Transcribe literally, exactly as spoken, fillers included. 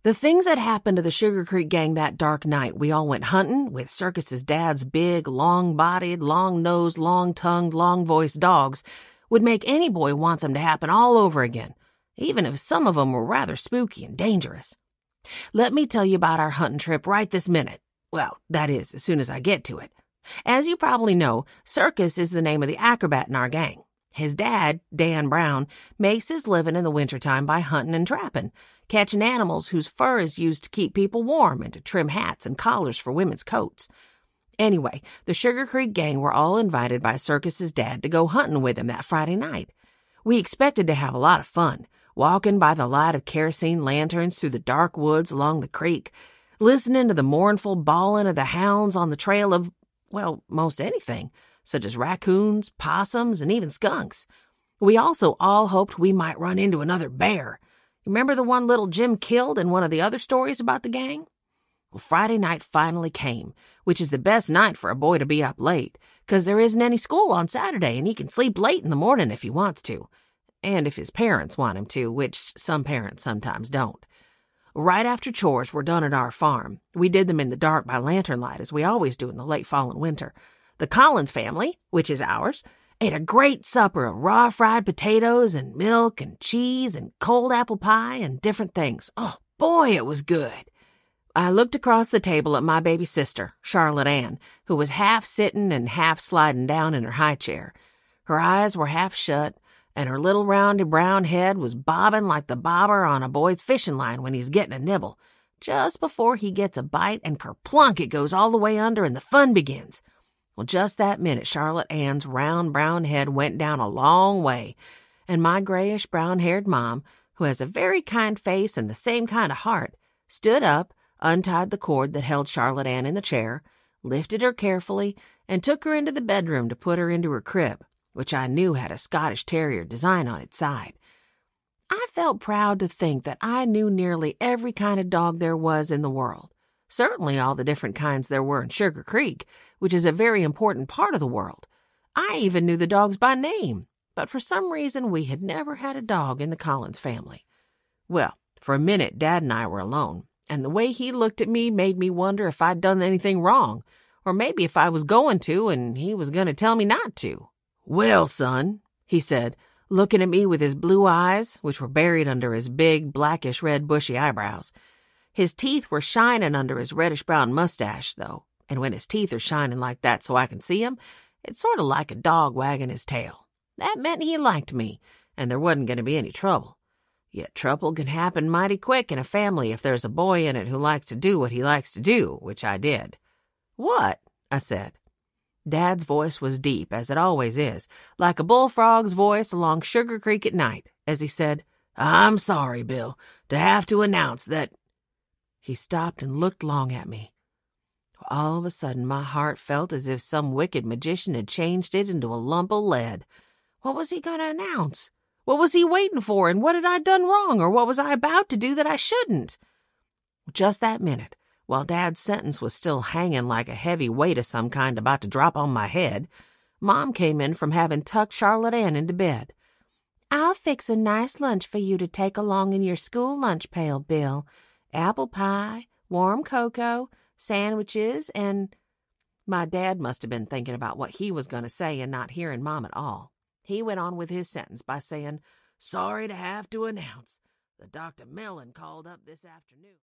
The things that happened to the Sugar Creek gang that dark night we all went hunting with Circus's dad's big, long-bodied, long-nosed, long-tongued, long-voiced dogs would make any boy want them to happen all over again, even if some of them were rather spooky and dangerous. Let me tell you about our hunting trip right this minute. Well, that is, as soon as I get to it. As you probably know, Circus is the name of the acrobat in our gang. His dad, Dan Brown, makes his living in the wintertime by hunting and trapping, catching animals whose fur is used to keep people warm and to trim hats and collars for women's coats. Anyway, the Sugar Creek gang were all invited by Circus's dad to go hunting with him that Friday night. We expected to have a lot of fun, walking by the light of kerosene lanterns through the dark woods along the creek, listening to the mournful bawling of the hounds on the trail of, well, most anything, such as raccoons, possums, and even skunks. We also all hoped we might run into another bear. Remember the one little Jim killed in one of the other stories about the gang? Well, Friday night finally came, which is the best night for a boy to be up late, 'cause there isn't any school on Saturday and he can sleep late in the morning if he wants to. And if his parents want him to, which some parents sometimes don't. Right after chores were done at our farm, we did them in the dark by lantern light, as we always do in the late fall and winter. The Collins family, which is ours, ate a great supper of raw fried potatoes and milk and cheese and cold apple pie and different things. Oh, boy, it was good. I looked across the table at my baby sister, Charlotte Ann, who was half sitting and half sliding down in her high chair. Her eyes were half shut, and her little rounded brown head was bobbing like the bobber on a boy's fishing line when he's getting a nibble. Just before he gets a bite, and kerplunk, it goes all the way under and the fun begins. Well, just that minute, Charlotte Ann's round brown head went down a long way, and my grayish brown-haired mom, who has a very kind face and the same kind of heart, stood up, untied the cord that held Charlotte Ann in the chair, lifted her carefully, and took her into the bedroom to put her into her crib, which I knew had a Scottish Terrier design on its side. I felt proud to think that I knew nearly every kind of dog there was in the world. Certainly all the different kinds there were in Sugar Creek, which is a very important part of the world. I even knew the dogs by name, but for some reason we had never had a dog in the Collins family. Well, for a minute Dad and I were alone, and the way he looked at me made me wonder if I'd done anything wrong, or maybe if I was going to and he was going to tell me not to. "Well, son," he said, looking at me with his blue eyes, which were buried under his big, blackish-red bushy eyebrows. His teeth were shining under his reddish-brown mustache, though, and when his teeth are shining like that so I can see 'em, it's sort of like a dog wagging his tail. That meant he liked me, and there wasn't going to be any trouble. Yet trouble can happen mighty quick in a family if there's a boy in it who likes to do what he likes to do, which I did. "What?" I said. Dad's voice was deep, as it always is, like a bullfrog's voice along Sugar Creek at night, as he said, "I'm sorry, Bill, to have to announce that—" He stopped and looked long at me. All of a sudden, my heart felt as if some wicked magician had changed it into a lump of lead. What was he going to announce? What was he waiting for, and what had I done wrong, or what was I about to do that I shouldn't? Just that minute, while Dad's sentence was still hanging like a heavy weight of some kind about to drop on my head, Mom came in from having tucked Charlotte Ann into bed. "I'll fix a nice lunch for you to take along in your school lunch pail, Bill. Apple pie, warm cocoa, sandwiches, and—" My dad must have been thinking about what he was going to say and not hearing Mom at all. He went on with his sentence by saying, "Sorry to have to announce that Doctor Mellon called up this afternoon."